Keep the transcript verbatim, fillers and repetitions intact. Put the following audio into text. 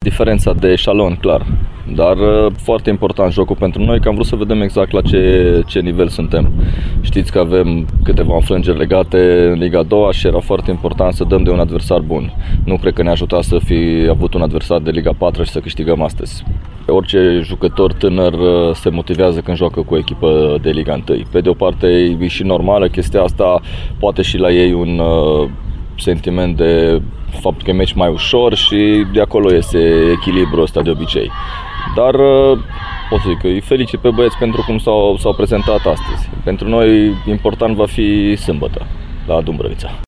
Diferența de eșalon, clar. Dar foarte important jocul pentru noi, că am vrut să vedem exact la ce, ce nivel suntem. Știți că avem câteva înfrângeri legate în Liga a doua și era foarte important să dăm de un adversar bun. Nu cred că ne ajuta să fi avut un adversar de Liga a patra și să câștigăm astăzi. Orice jucător tânăr se motivează când joacă cu o echipă de Liga unu. Pe de o parte e și normală chestia asta, poate și la ei un uh, sentiment de faptul că e meci mai ușor și de acolo iese echilibrul ăsta de obicei. Dar pot să zic că îi felicit pe băieți pentru cum s-au, s-au prezentat astăzi. Pentru noi important va fi sâmbătă la Dumbrăvița.